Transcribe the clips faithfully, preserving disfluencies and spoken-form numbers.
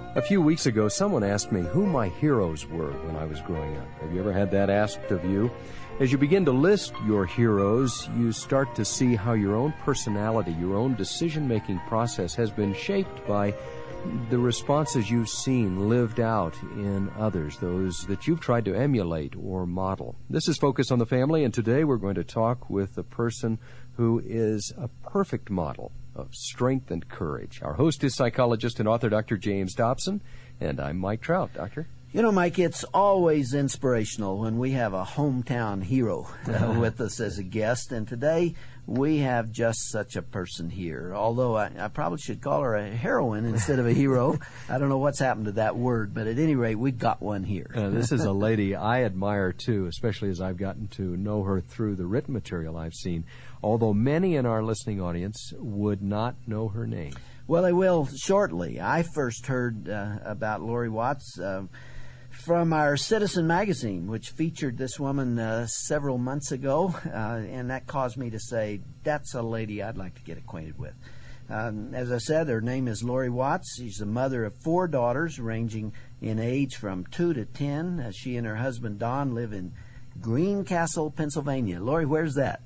A few weeks ago, someone asked me who my heroes were when I was growing up. Have you ever had that asked of you? As you begin to list your heroes, you start to see how your own personality, your own decision-making process has been shaped by the responses you've seen lived out in others, those that you've tried to emulate or model. This is Focus on the Family, and today we're going to talk with a person who is a perfect model of strength and courage. Our host is psychologist and author Doctor James Dobson, and I'm Mike Trout. Doctor? You know, Mike, it's always inspirational when we have a hometown hero uh, with us as a guest, and today we have just such a person here. Although I, I probably should call her a heroine instead of a hero. I don't know what's happened to that word, but at any rate, we've got one here. Uh, this is a lady I admire, too, especially as I've gotten to know her through the written material I've seen, although many in our listening audience would not know her name. Well, they will shortly. I first heard uh, about Lori Watts uh, from our Citizen magazine, which featured this woman uh, several months ago, uh, and that caused me to say, that's a lady I'd like to get acquainted with. Um, as I said, her name is Lori Watts. She's the mother of four daughters, ranging in age from two to ten. Uh, she and her husband, Don, live in Greencastle, Pennsylvania. Lori, where's that?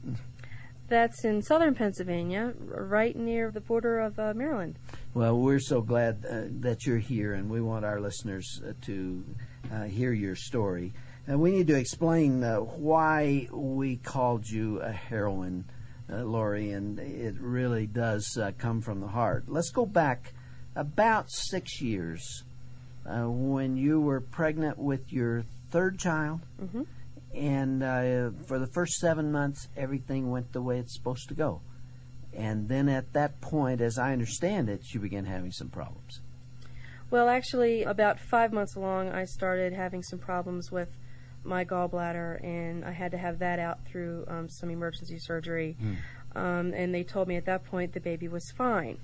That's in southern Pennsylvania, right near the border of uh, Maryland. Well, we're so glad uh, that you're here, and we want our listeners uh, to uh, hear your story. And we need to explain uh, why we called you a heroine, uh, Lori, and it really does uh, come from the heart. Let's go back about six years uh, when you were pregnant with your third child. Mm-hmm. And uh, for the first seven months, everything went the way it's supposed to go. And then at that point, as I understand it, you began having some problems. Well, actually, about five months along, I started having some problems with my gallbladder, and I had to have that out through um, some emergency surgery. Mm. Um, and they told me at that point the baby was fine.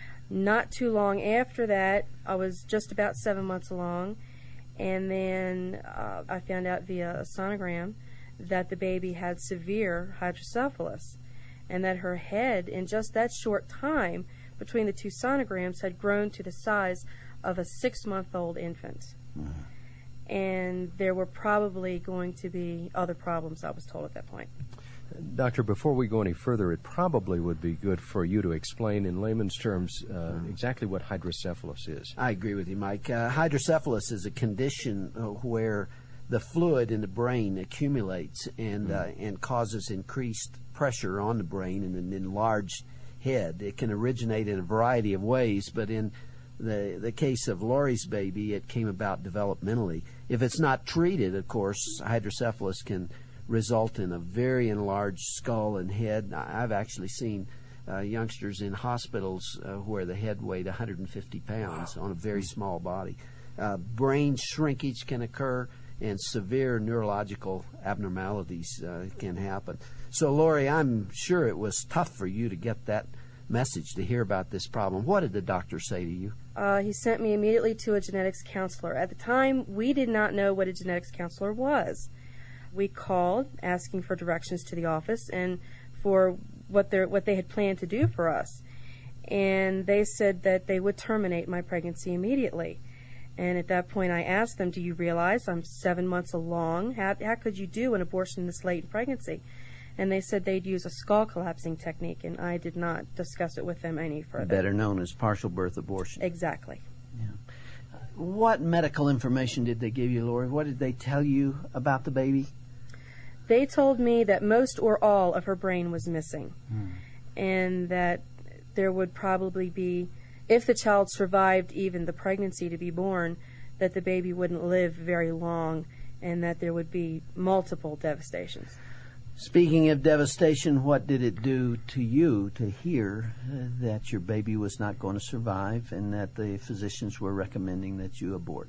Not too long after that, I was just about seven months along, and then uh, I found out via a sonogram that the baby had severe hydrocephalus, and that her head, in just that short time between the two sonograms, had grown to the size of a six-month-old infant. Mm-hmm. And there were probably going to be other problems, I was told at that point. Doctor, before we go any further, it probably would be good for you to explain in layman's terms uh, mm. exactly what hydrocephalus is. I agree with you, Mike. Uh, hydrocephalus is a condition uh, where the fluid in the brain accumulates and mm. uh, and causes increased pressure on the brain and an enlarged head. It can originate in a variety of ways, but in the the case of Lori's baby, it came about developmentally. If it's not treated, of course, hydrocephalus can result in a very enlarged skull and head. I've actually seen uh, youngsters in hospitals uh, where the head weighed one hundred fifty pounds wow. on a very small body. Uh, brain shrinkage can occur, and severe neurological abnormalities uh, can happen. So, Lori, I'm sure it was tough for you to get that message, to hear about this problem. What did the doctor say to you? Uh, he sent me immediately to a genetics counselor. At the time, we did not know what a genetics counselor was. We called asking for directions to the office and for what they what they had planned to do for us. And they said that they would terminate my pregnancy immediately. And at that point I asked them, do you realize I'm seven months along? How, how could you do an abortion this late in pregnancy? And they said they'd use a skull collapsing technique, and I did not discuss it with them any further. Better known as partial birth abortion. Exactly. Yeah. What medical information did they give you, Lori? What did they tell you about the baby? They told me that most or all of her brain was missing, hmm. and that there would probably be, if the child survived even the pregnancy to be born, that the baby wouldn't live very long, and that there would be multiple devastations. Speaking of devastation, what did it do to you to hear uh, that your baby was not going to survive and that the physicians were recommending that you abort?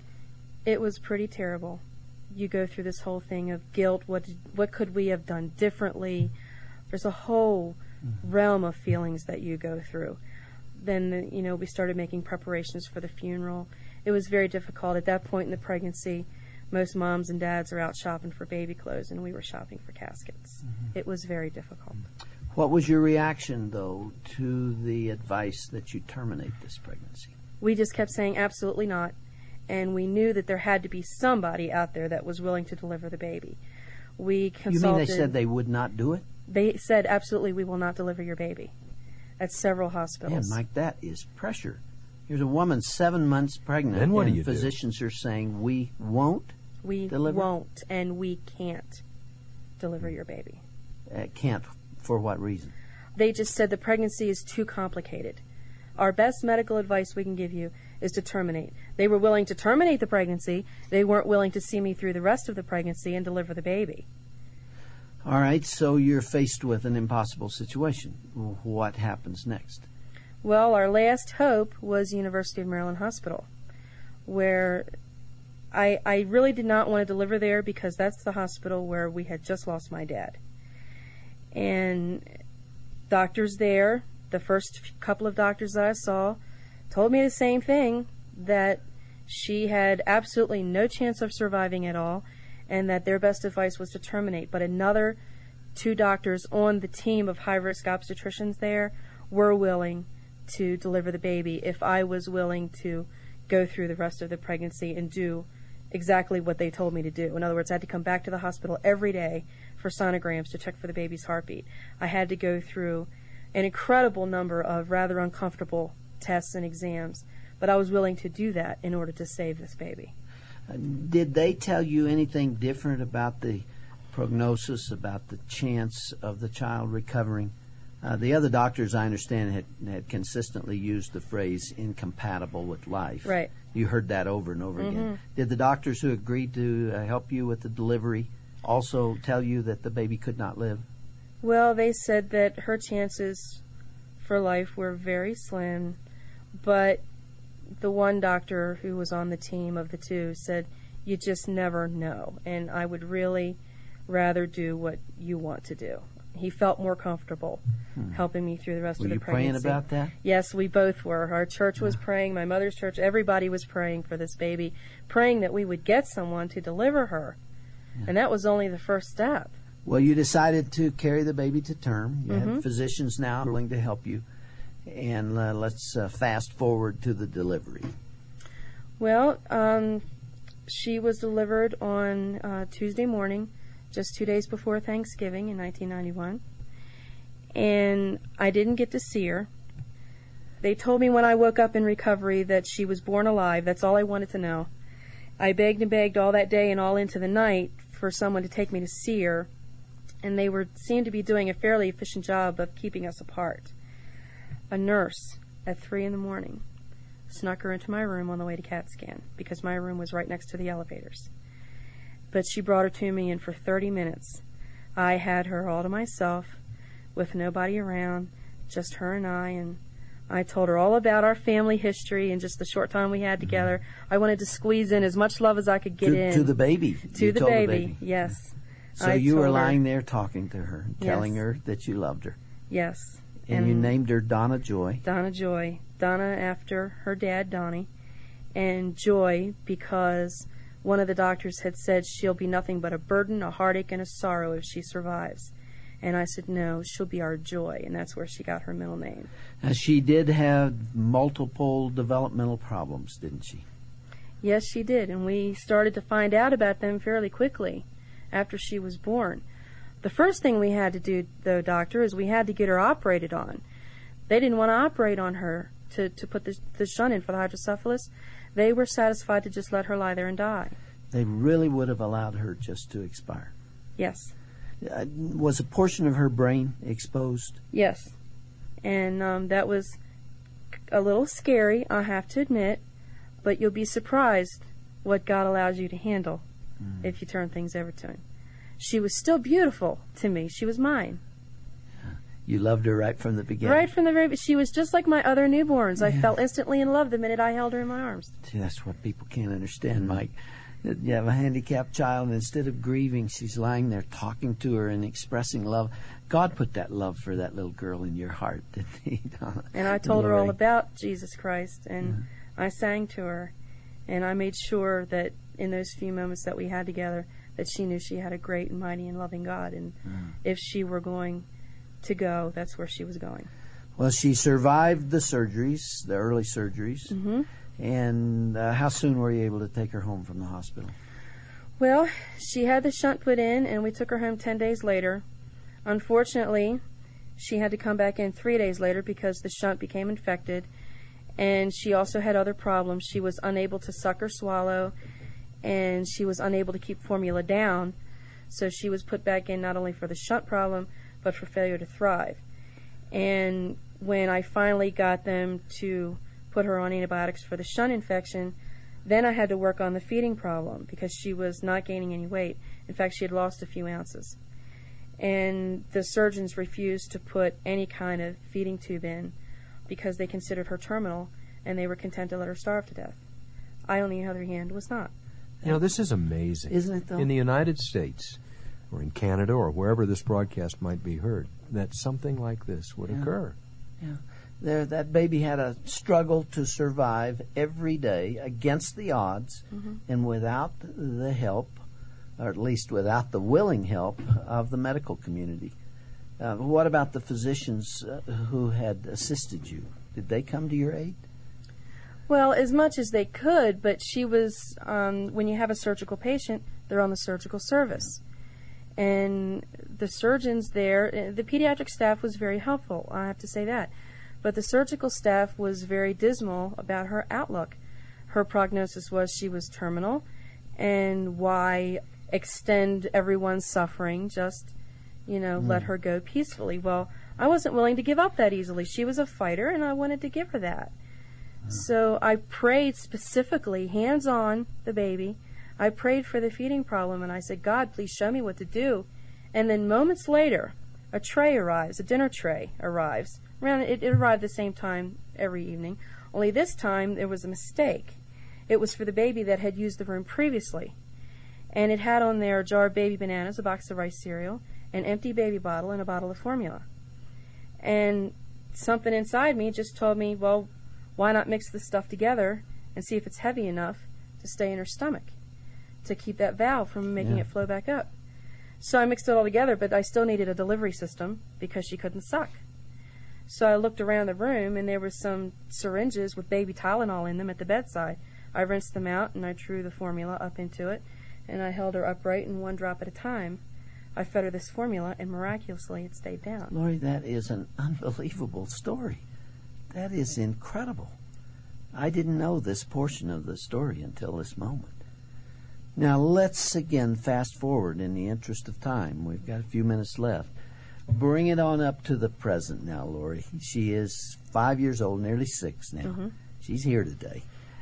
It was pretty terrible. You go through this whole thing of guilt. What did, what could we have done differently? There's a whole mm-hmm. realm of feelings that you go through. Then, you know, we started making preparations for the funeral. It was very difficult. At that point in the pregnancy, most moms and dads are out shopping for baby clothes, and we were shopping for caskets. Mm-hmm. It was very difficult. What was your reaction, though, to the advice that you terminate this pregnancy? We just kept saying absolutely not, and we knew that there had to be somebody out there that was willing to deliver the baby. We consulted. You mean they said they would not do it? They said absolutely we will not deliver your baby at several hospitals. Yeah, Mike, that is pressure. Here's a woman seven months pregnant, then what and do you physicians do? are saying we won't we deliver? won't, and we can't deliver your baby. Uh, can't. For what reason? They just said the pregnancy is too complicated. Our best medical advice we can give you is to terminate. They were willing to terminate the pregnancy. They weren't willing to see me through the rest of the pregnancy and deliver the baby. All right, so you're faced with an impossible situation. What happens next? Well, our last hope was University of Maryland Hospital, where I, I really did not want to deliver there because that's the hospital where we had just lost my dad. And doctors there, the first couple of doctors that I saw, told me the same thing, that she had absolutely no chance of surviving at all, and that their best advice was to terminate. But another two doctors on the team of high-risk obstetricians there were willing to deliver the baby if I was willing to go through the rest of the pregnancy and do exactly what they told me to do. In other words, I had to come back to the hospital every day for sonograms to check for the baby's heartbeat. I had to go through an incredible number of rather uncomfortable tests and exams, but I was willing to do that in order to save this baby. Uh, did they tell you anything different about the prognosis, about the chance of the child recovering? Uh, the other doctors, I understand, had, had consistently used the phrase incompatible with life. Right. You heard that over and over Mm-hmm. again. Did the doctors who agreed to uh, help you with the delivery also tell you that the baby could not live? Well, they said that her chances for life were very slim, but the one doctor who was on the team of the two said, you just never know, and I would really rather do what you want to do. He felt more comfortable hmm. helping me through the rest were of the you pregnancy. Praying about that? Yes, we both were. Our church was praying, my mother's church, everybody was praying for this baby, praying that we would get someone to deliver her. Yeah. And that was only the first step. Well, you decided to carry the baby to term. You mm-hmm. have physicians now willing to help you. And uh, let's uh, fast forward to the delivery. Well, um, she was delivered on uh, Tuesday morning, just two days before Thanksgiving in nineteen ninety-one. And I didn't get to see her. They told me when I woke up in recovery that she was born alive. That's all I wanted to know. I begged and begged all that day and all into the night for someone to take me to see her, and they were seemed to be doing a fairly efficient job of keeping us apart. A nurse at three in the morning snuck her into my room on the way to CAT scan because my room was right next to the elevators. But she brought her to me, and for thirty minutes I had her all to myself with nobody around, just her and I, and I told her all about our family history and just the short time we had together. I wanted to squeeze in as much love as I could get to, in. To the baby. To the told baby, the baby, yes. So I you were lying her, there talking to her, telling yes. her that you loved her. Yes. And, and you named her Donna Joy. Donna Joy. Donna after her dad, Donnie. And Joy because one of the doctors had said she'll be nothing but a burden, a heartache, and a sorrow if she survives. And I said, no, she'll be our joy, and that's where she got her middle name. Now, she did have multiple developmental problems, didn't she? Yes, she did, and we started to find out about them fairly quickly after she was born. The first thing we had to do, though, doctor, is we had to get her operated on. They didn't want to operate on her to, to put the, the shunt in for the hydrocephalus. They were satisfied to just let her lie there and die. They really would have allowed her just to expire. Yes. Uh, was a portion of her brain exposed? Yes. And um, that was a little scary, I have to admit, but you'll be surprised what God allows you to handle mm. if you turn things over to Him. She was still beautiful to me. She was mine. You loved her right from the beginning? Right from the very She was just like my other newborns. Yeah. I fell instantly in love the minute I held her in my arms. See, that's what people can't understand, Mike. You have a handicapped child, and instead of grieving, she's lying there talking to her and expressing love. God put that love for that little girl in your heart, didn't He, Donna? And I told Lori. her all about Jesus Christ, and mm-hmm. I sang to her, and I made sure that in those few moments that we had together, that she knew she had a great and mighty and loving God, and mm. if she were going to go, that's where she was going. Well, she survived the surgeries, the early surgeries. Mm-hmm. And uh, how soon were you able to take her home from the hospital? Well, she had the shunt put in, and we took her home ten days later. Unfortunately, she had to come back in three days later because the shunt became infected, and she also had other problems. She was unable to suck or swallow, and she was unable to keep formula down, so she was put back in not only for the shunt problem, but for failure to thrive. And when I finally got them to put her on antibiotics for the shunt infection, then I had to work on the feeding problem because she was not gaining any weight. In fact, she had lost a few ounces. And the surgeons refused to put any kind of feeding tube in because they considered her terminal, and they were content to let her starve to death. I, on the other hand, was not. You know, this is amazing. Isn't it, though? In the United States, or in Canada, or wherever this broadcast might be heard, that something like this would Yeah. occur. Yeah. There, that baby had a struggle to survive every day against the odds, Mm-hmm. and without the help, or at least without the willing help of the medical community. Uh, what about the physicians uh, who had assisted you? Did they come to your aid? Well, as much as they could, but she was, um, when you have a surgical patient, they're on the surgical service. And the surgeons there, the pediatric staff was very helpful, I have to say that. But the surgical staff was very dismal about her outlook. Her prognosis was she was terminal, and why extend everyone's suffering, just, you know, mm. let her go peacefully. Well, I wasn't willing to give up that easily. She was a fighter, and I wanted to give her that. Mm. So I prayed specifically, hands on the baby. I prayed for the feeding problem, and I said, God, please show me what to do. And then moments later, a tray arrives, a dinner tray arrives. Around it, it arrived the same time every evening, only this time there was a mistake. It was for the baby that had used the room previously. And it had on there a jar of baby bananas, a box of rice cereal, an empty baby bottle, and a bottle of formula. And something inside me just told me, well, why not mix this stuff together and see if it's heavy enough to stay in her stomach, to keep that valve from making yeah. it flow back up. So I mixed it all together, but I still needed a delivery system because she couldn't suck. So I looked around the room, and there were some syringes with baby Tylenol in them at the bedside. I rinsed them out, and I drew the formula up into it, and I held her upright, and one drop at a time, I fed her this formula, and miraculously it stayed down. Lori, that is an unbelievable story. That is incredible. I didn't know this portion of the story until this moment. Now, let's again fast forward in the interest of time. We've got a few minutes left. Bring it on up to the present now, Lori. She is five years old, nearly six now. Mm-hmm. She's here today.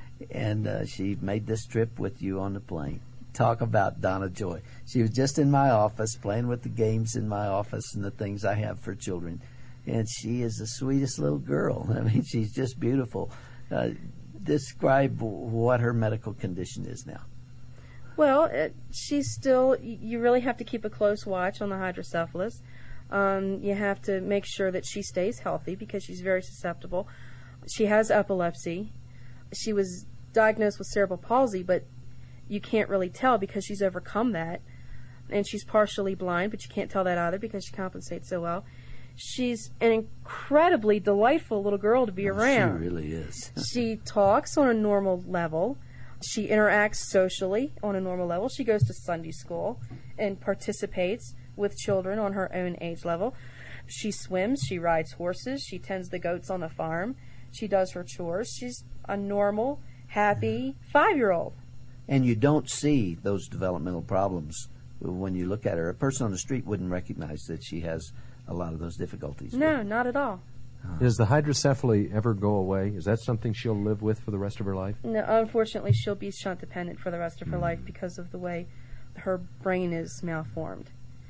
And uh, she made this trip with you on the plane. Talk about Donna Joy. She was just in my office playing with the games in my office and the things I have for children. And she is the sweetest little girl. I mean, she's just beautiful. Uh, describe what her medical condition is now. Well, it, she's still, you really have to keep a close watch on the hydrocephalus. Um, you have to make sure that she stays healthy because she's very susceptible. She has epilepsy. She was diagnosed with cerebral palsy, but you can't really tell because she's overcome that. And she's partially blind, but you can't tell that either because she compensates so well. She's an incredibly delightful little girl to be oh, around. She really is. She talks on a normal level. She interacts socially on a normal level. She goes to Sunday school and participates with children on her own age level. She swims, she rides horses, she tends the goats on the farm, she does her chores. She's a normal, happy five-year-old. And you don't see those developmental problems when you look at her. A person on the street wouldn't recognize that she has a lot of those difficulties. No, not at all. Does the hydrocephaly ever go away? Is that something she'll live with for the rest of her life? No, unfortunately, she'll be shunt dependent for the rest of her Mm. life because of the way her brain is malformed.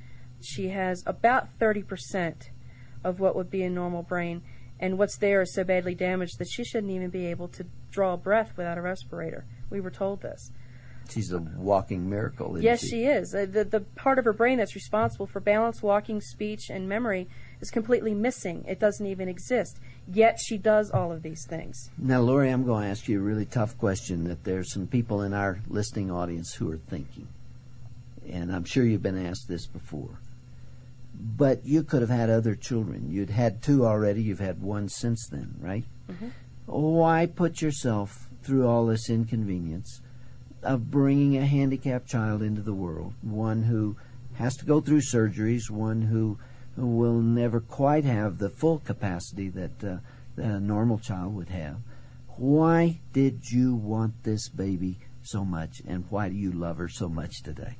She has about thirty percent of what would be a normal brain, and what's there is so badly damaged that she shouldn't even be able to draw a breath without a respirator. We were told this. She's a walking miracle, isn't Yes, she? she is. Uh, The, the part of her brain that's responsible for balance, walking, speech, and memory is completely missing. It doesn't even exist. Yet she does all of these things. Now, Lori, I'm going to ask you a really tough question that there's some people in our listening audience who are thinking. And I'm sure you've been asked this before. but you could have had other children. You'd had two already. You've had one since then, right? Mm-hmm. Why put yourself through all this inconvenience of bringing a handicapped child into the world, one who has to go through surgeries, one who will never quite have the full capacity that, uh, that a normal child would have? Why did you want this baby so much, and why do you love her so much today?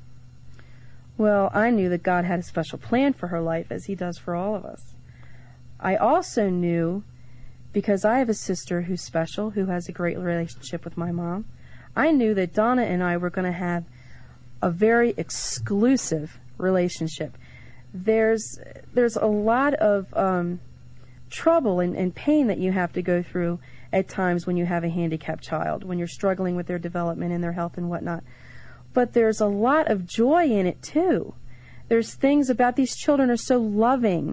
Well, I knew that God had a special plan for her life, as He does for all of us. I also knew, because I have a sister who's special, who has a great relationship with my mom, I knew that Donna and I were going to have a very exclusive relationship. There's there's a lot of um, trouble and, and pain that you have to go through at times when you have a handicapped child, when you're struggling with their development and their health and whatnot. But there's a lot of joy in it, too. There's things about these children are so loving.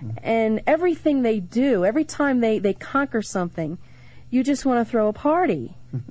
And everything they do, every time they, they conquer something, you just want to throw a party.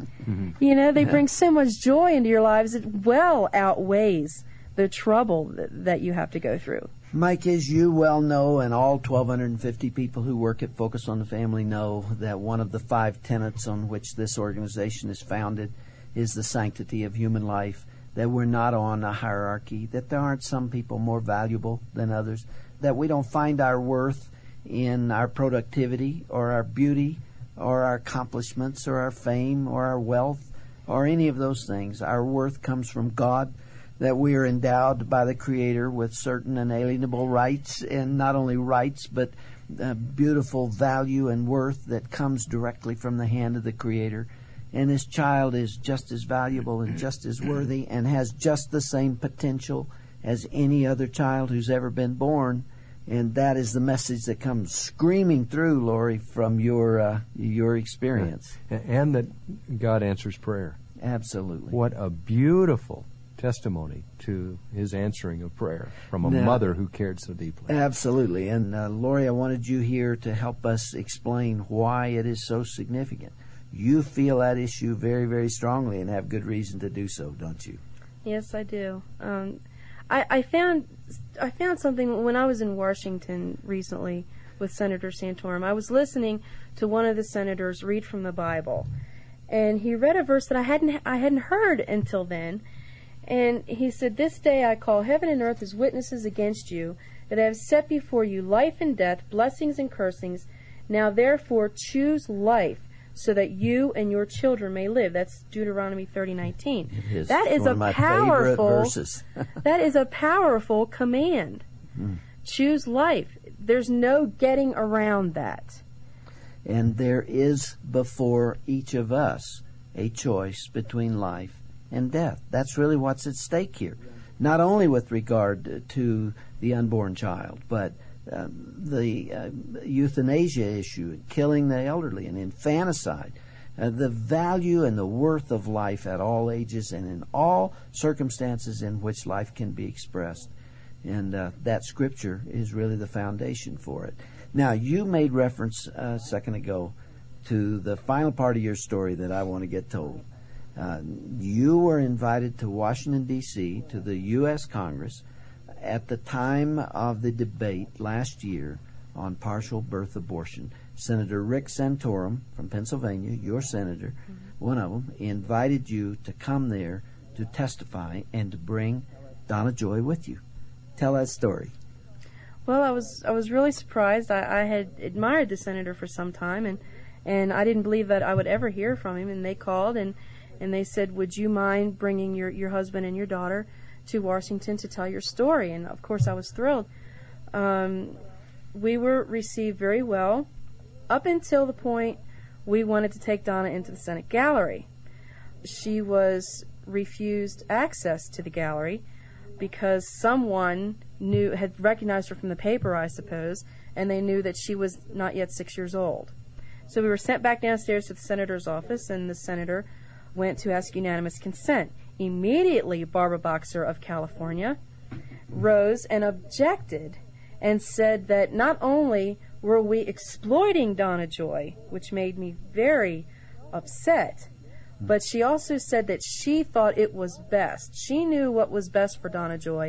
You know, they bring so much joy into your lives, it well outweighs the trouble that, that you have to go through. Mike, as you well know, and all twelve fifty people who work at Focus on the Family know, that one of the five tenets on which this organization is founded is the sanctity of human life, that we're not on a hierarchy, that there aren't some people more valuable than others, that we don't find our worth in our productivity or our beauty or our accomplishments or our fame or our wealth or any of those things. Our worth comes from God, that we are endowed by the Creator with certain inalienable rights, and not only rights, but uh, beautiful value and worth that comes directly from the hand of the Creator. And this child is just as valuable and just as worthy and has just the same potential as any other child who's ever been born. And that is the message that comes screaming through, Lori, from your uh, your experience. And that God answers prayer. Absolutely. What a beautiful testimony to His answering of prayer from a now, mother who cared so deeply. Absolutely. And uh, Lori, I wanted you here to help us explain why it is so significant. You feel that issue very, very strongly and have good reason to do so, don't you? Yes, I do. Um, I, I found I found something when I was in Washington recently with Senator Santorum. I was listening to one of the senators read from the Bible, and he read a verse that I hadn't I hadn't heard until then. And he said, "This day I call heaven and earth as witnesses against you, that I have set before you life and death, blessings and cursings. Now therefore choose life, so that you and your children may live." That's Deuteronomy thirty nineteen. Is that is one a of my powerful verses. that is a powerful command. Mm. Choose life. There's no getting around that. And there is before each of us a choice between life and death. That's really what's at stake here. Not only with regard to the unborn child, but Uh, the uh, euthanasia issue, killing the elderly, and infanticide, uh, the value and the worth of life at all ages and in all circumstances in which life can be expressed. And uh, that scripture is really the foundation for it. Now, you made reference uh, a second ago to the final part of your story that I want to get told. Uh, you were invited to Washington, D C, to the U S Congress, at the time of the debate last year on partial birth abortion. Senator Rick Santorum from Pennsylvania, your senator, mm-hmm. one of them, invited you to come there to testify and to bring Donna Joy with you. Tell that story. Well, I was I was really surprised. I, I had admired the senator for some time, and, and I didn't believe that I would ever hear from him. And they called and, and they said, "Would you mind bringing your, your husband and your daughter to Washington to tell your story?" And of course I was thrilled. Um, we were received very well up until the point we wanted to take Donna into the Senate gallery. She was refused access to the gallery because someone knew had recognized her from the paper, I suppose, and they knew that she was not yet six years old. So we were sent back downstairs to the senator's office, and the senator went to ask unanimous consent. Immediately, Barbara Boxer of California rose and objected and said that not only were we exploiting Donna Joy, which made me very upset, but she also said that she thought it was best. She knew what was best for Donna Joy,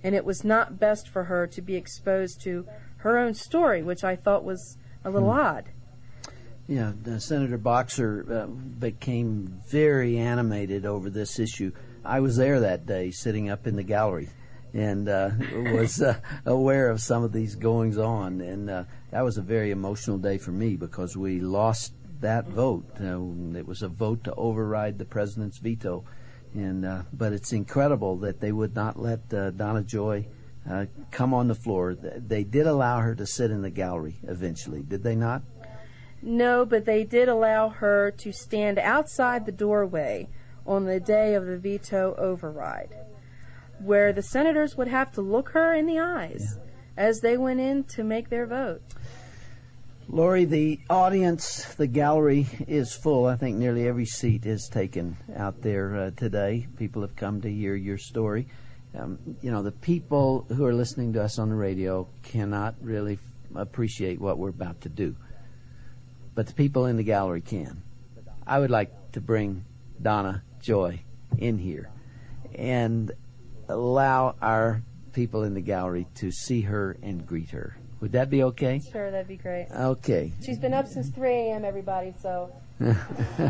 and it was not best for her to be exposed to her own story, which I thought was a little hmm. odd. Yeah, uh, Senator Boxer uh, became very animated over this issue. I was there that day, sitting up in the gallery, and uh, was uh, aware of some of these goings on. And uh, that was a very emotional day for me because we lost that vote. Uh, it was a vote to override the president's veto. And uh, but it's incredible that they would not let uh, Donna Joy uh, come on the floor. They did allow her to sit in the gallery eventually, did they not? No, but they did allow her to stand outside the doorway on the day of the veto override, where the senators would have to look her in the eyes yeah. as they went in to make their vote. Lori, the audience, the gallery is full. I think nearly every seat is taken out there uh, today. People have come to hear your story. Um, you know, the people who are listening to us on the radio cannot really f- appreciate what we're about to do. But the people in the gallery can. I would like to bring Donna Joy in here and allow our people in the gallery to see her and greet her. Would that be okay? Sure, that'd be great. Okay. She's been up since three a.m., everybody, so. uh,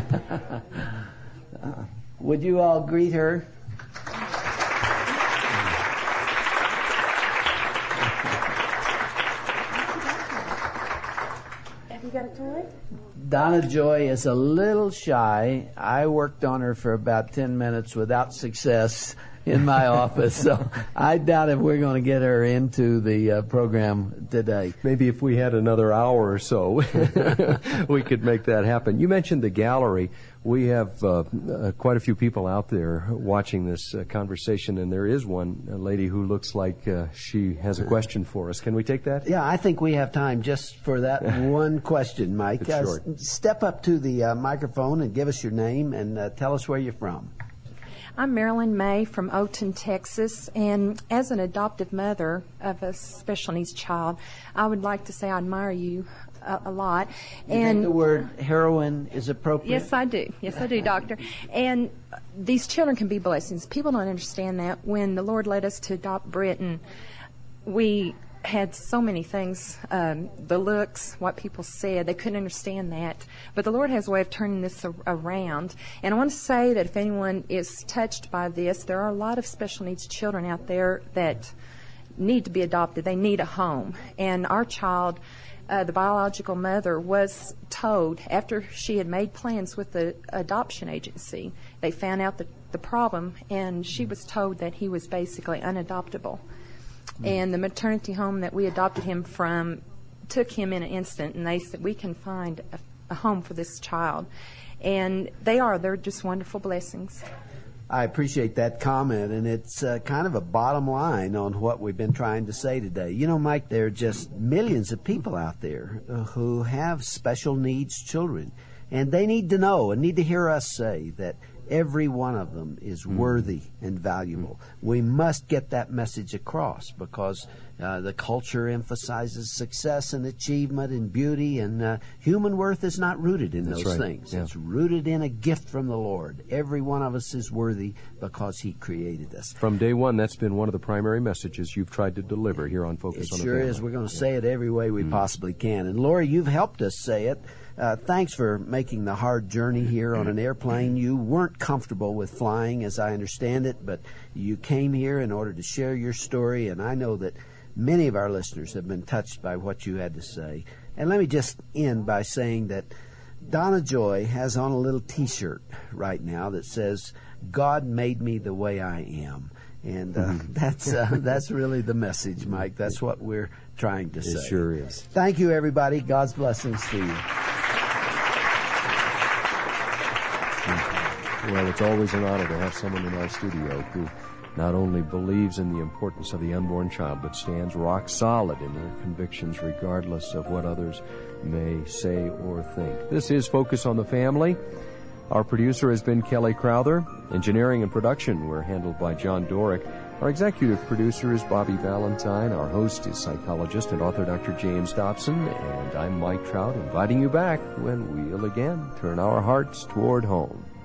would you all greet her? Have you got a toy? Donna Joy is a little shy. I worked on her for about ten minutes without success in my office, so I doubt if we're going to get her into the uh, program today. Maybe if we had another hour or so, we could make that happen. You mentioned the gallery. We have uh, uh, quite a few people out there watching this uh, conversation, and there is one lady who looks like uh, she has a question for us. Can we take that? Yeah, I think we have time just for that one question, Mike. It's short. Uh, step up to the uh, microphone and give us your name and uh, tell us where you're from. I'm Marilyn May from Oton, Texas, and as an adoptive mother of a special needs child, I would like to say I admire you a, a lot. You and think the word heroine is appropriate? Yes, I do. Yes, I do, Doctor. And these children can be blessings. People don't understand that. When the Lord led us to adopt Britton, we had so many things, um, the looks, what people said, they couldn't understand that. But the Lord has a way of turning this a- around. And I want to say that if anyone is touched by this, there are a lot of special needs children out there that need to be adopted. They need a home. And our child, uh, the biological mother, was told after she had made plans with the adoption agency, they found out the, the problem, and she was told that he was basically unadoptable. And the maternity home that we adopted him from took him in an instant, and they said, we can find a, a home for this child. And they are. They're just wonderful blessings. I appreciate that comment, and it's uh, kind of a bottom line on what we've been trying to say today. You know, Mike, there are just millions of people out there uh, who have special needs children, and they need to know and need to hear us say that every one of them is worthy and valuable. We must get that message across because uh, the culture emphasizes success and achievement and beauty, and uh, human worth is not rooted in That's those right. things. Yeah. It's rooted in a gift from the Lord. Every one of us is worthy because He created us. From day one, that's been one of the primary messages you've tried to deliver here on Focus it on the sure Family. is. We're going to say it every way we mm. possibly can. And Lori, you've helped us say it. Uh, thanks for making the hard journey here on an airplane. You weren't comfortable with flying, as I understand it, but you came here in order to share your story, and I know that many of our listeners have been touched by what you had to say. And let me just end by saying that Donna Joy has on a little T-shirt right now that says, God made me the way I am. And uh, that's uh, that's really the message, Mike. That's what we're trying to say. It sure is. Thank you, everybody. God's blessings to you. Well, it's always an honor to have someone in our studio who not only believes in the importance of the unborn child, but stands rock solid in their convictions regardless of what others may say or think. This is Focus on the Family. Our producer has been Kelly Crowther. Engineering and production were handled by John Dorick. Our executive producer is Bobby Valentine. Our host is psychologist and author Doctor James Dobson. And I'm Mike Trout, inviting you back when we'll again turn our hearts toward home.